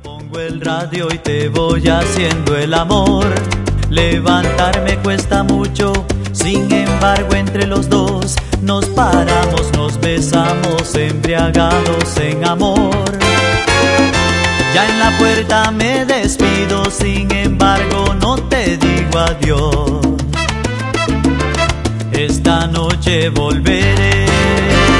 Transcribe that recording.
Pongo el radio y te voy haciendo el amor. Levantarme cuesta mucho, sin embargo entre los dos nos paramos, nos besamos, embriagados en amor. Ya en la puerta me despido, sin embargo no te digo adiós. Esta noche volveré.